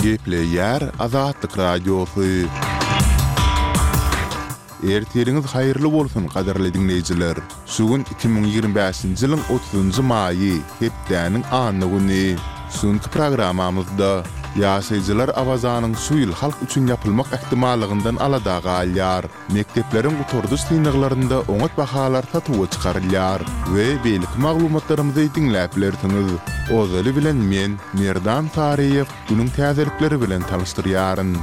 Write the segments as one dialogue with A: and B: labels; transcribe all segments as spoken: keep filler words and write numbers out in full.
A: Gepleyer Azatlyk Radiosu. Erteriniz hayırlı bolsun kadarly dinleyijiler. Sugun iki bin ýygrimi beşinji ýylyň otuzunjy maýy, hepdäniň anny güni. Suňky programmamyzda ýaşaýjylar awazanyň şu ýyl halk üçin ýapylmak ähtimalligyndan alada galýar. Mektepleriň guturdy synaglarynda oňat bahalar tatywa çykarylýar we beýlik maglumatlarymyzy dinläp bilersiňiz. Ozaly bilen men Merdan Tariýew bunyň täzelikleri bilen tanışdyrýaryn.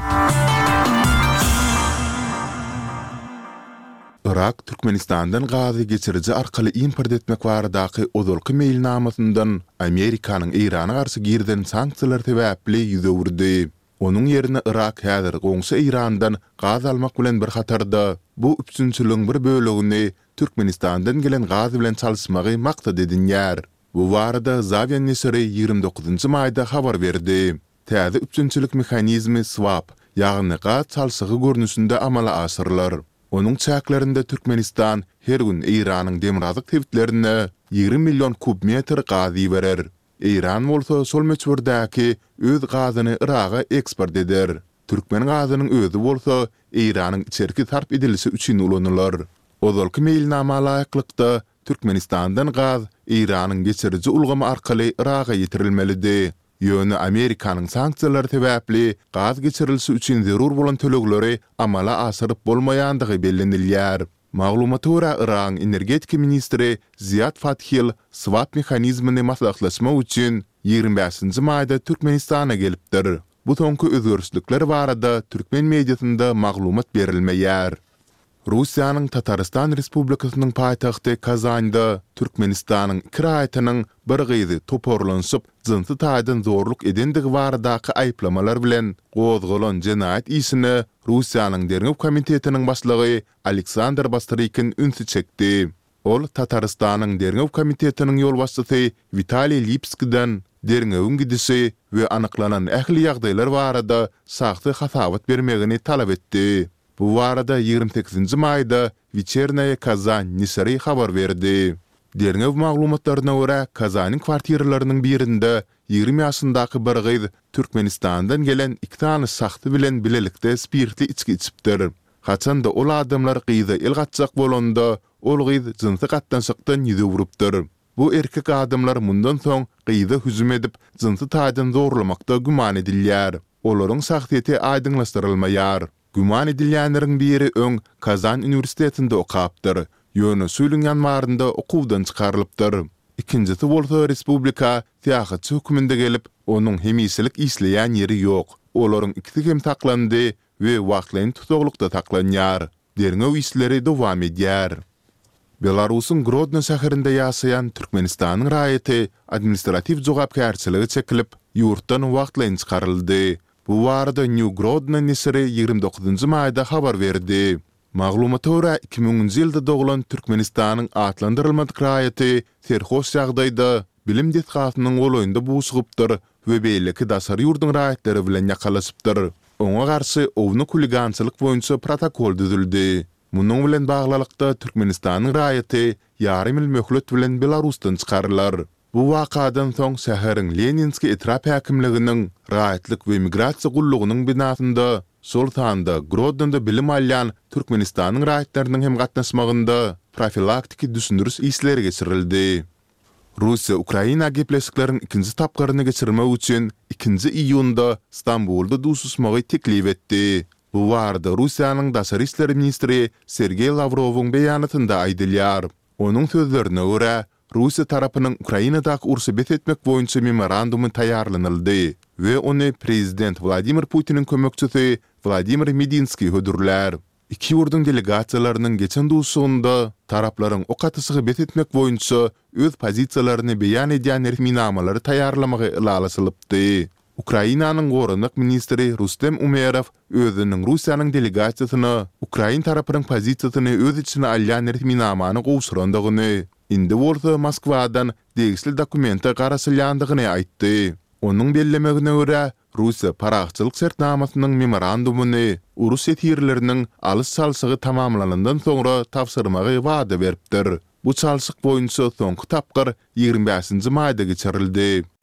A: Irak Türkmenistan'dan gazy geçirici arkaly import etmek baradaky ozalky meýilnamasyndan Amerikanyň Irana garşy girden sanksiýalar täbäpli ýüze wurdy. Onuň ýerine Irak häzir goňşy Irandan gaz almak bilen bir hatarda. Bu üçünçiligiň bir bölegini Türkmenistan'dan gelen gaz bilen çalyşmagy maksat edinýär. Bu barada Zavian Nesri ýygrimi dokuzunjy maýda habar berdi. Täze üçünçilik mehanizmi swap, ýagny gaz çalşygy görnüşinde amala aşyrylar. Onun çäklerinde Türkmenistan her gün İran'ın demirazyk tebitlerine ýygrimi milyon kub metr gaz berer. İran bolsa sol meçhurdaky öz gazyny Iraga eksport eder. Türkmen gazynyň özü bolsa İran'yň içerki tarp edilisi üçin ulanýar. Ozalky meýilnama laýyklykda Türkmenistandan gaz İran'yň geçirici ulgamy arkaly Iraga ýetirilmelidir. Ýöne Amerikanyň sanksiýalary täbäpli gaz geçirilisi üçin zerur bolan tölegleri amala aşyryp bolmaýandygy bellenilýär. Maglumata görä Iran energetika ministri Ziyad Fathil swap mehanizmini maslahatlaşmak üçin ýygrimi beşinji maýda Türkmenistana gelipdir. Bu tonky özgörüşlikler barada türkmen mediasynda maglumat berilmeýär. Russiýanyň Tataristan Respublikasynyň paýtagty Kazanda Türkmenistanyň iki raýatynyň bir gyzy toporlanşyp jynsy taýdan zorluk edendigi baradaky aýplamalar bilen gozgolan jenaýat işini Russiýanyň Derňew komitetiniň başlygy Aleksandr Bastrykin ünsü çekdi. Ol Tataristanyň Derňew komitetiniň ýolbaşçysy Vitaliy Lipskidan Derňewiň gidişi we anyklanan ähli ýagdaýlar barada sagty hasabat bermegini talap etdi. Bu barada ýygrimi sekizinji maýda Вечерняя Казань Nisri habar berdi. Derňew maglumatlaryna görä Kazanyň kwartiralarynyň birinde ýygrimi ýaşyndaky bir gyz Türkmenistandan gelen iki tane sagty bilen bilelikde spirtli içki içipdir. Haçanda ol adamlar gyza el gatjak bolanda ol gyz jynsy gatnaşykdan ýüze wurupdyr. Bu erkek adamlar mundan soň gyza hüjüm edip jynsy taýdan zorlamakda güman edilýär. Olaryň sagtyety aýdynlaşdyrylmaýar. Güman edilýänleriň biri öň Kazan Üniversitetinde okapdyr. Ýöne suýluň ýanmarynda okuwdan çykarylypdyr. İkincisi bolsa respublika tiýahatçy höküminde gelip, onuň hemisilik isleýän ýeri ýok. Olaryň ikisi hem taklandy we wagtlaryň tutuklukda taklanýar. Derňew işleri dowam edýär. Belarusyň Grodno şäherinde ýaşaýan Türkmenistanyň raýaty administrativ jogapkärçiligi çekilip, ýurtdan wagtlaryň çykaryldy. Bu barada New Grodno Nisri ýygrimi dokuzunjy maýda habar berdi. Maglumata görä iki miňinji ýylda doglan Türkmenistanyň atlandyrylmadyk raýaty serhoş ýagdaýda bilim detgatynyň golaýynda buýşygypdyr we beýleki daşary ýurdun raýatlary bilen ýakalaşypdyr. Oňa garşy owny huligançylyk boýunça protokol düzüldi. Munyň bilen baglykda Türkmenistanyň raýaty ýarym ýyl möhlet bilen Belarusdan çykarylar. Bu wakadan soň şäheriň Leninski etrap häkimliginiň raýatlyk we migrasiýa gullugynyň binasynda Sultanda Grodno'da bilim alýan Türkmenistanyň raýatlarynyň hem gatnaşmagynda profilaktiki düşündürüş işleri geçirildi. Russiýa Ukraina gepleşikleriň ikinji tapgaryny geçirmek üçin ikinji iýunda Stambulda duşuşmagy teklip etdi. Bu barada Russiýanyň daşary işleri ministri Sergey Lavrowyň beýanatynda aýdylýar. Onuň sözlerine görä Russiýa tarapynyň Ukrainadaky ursy betetmek boýunça memorandumy taýýarlanyldy we ony prezident Vladimir Putiniň kömekçisi Vladimir Medinski hödürler. İki ýurdun delegasiýalarynyň geçen duşugynda taraplaryň okatysygy betetmek boýunça öz pozisiýalaryny beýan edýän resminamалary taýýarlamagy ýalaşylypdy. Ukrainanyň gorunluk ministri Rustem Umerov özüniň Russiýanyň delegasiýasyna Ukraina tarapynyň pozisiýasyny öz içine alýan resminamany gowşurandygyny, indi bolsa Moskwadan degisli dokumenta garaşylýandygyny aýtdy. Onuň bellemegine görä Russiýa paragçylyk sertnamasynyň memorandumuny urus ýetirleriniň alys çalşygy tamamlanandan soňra tapşyrmagy wada beripdir. Bu çalşyk boýunça soňky tapgyr ýygrimi beşinji maýda geçirildi.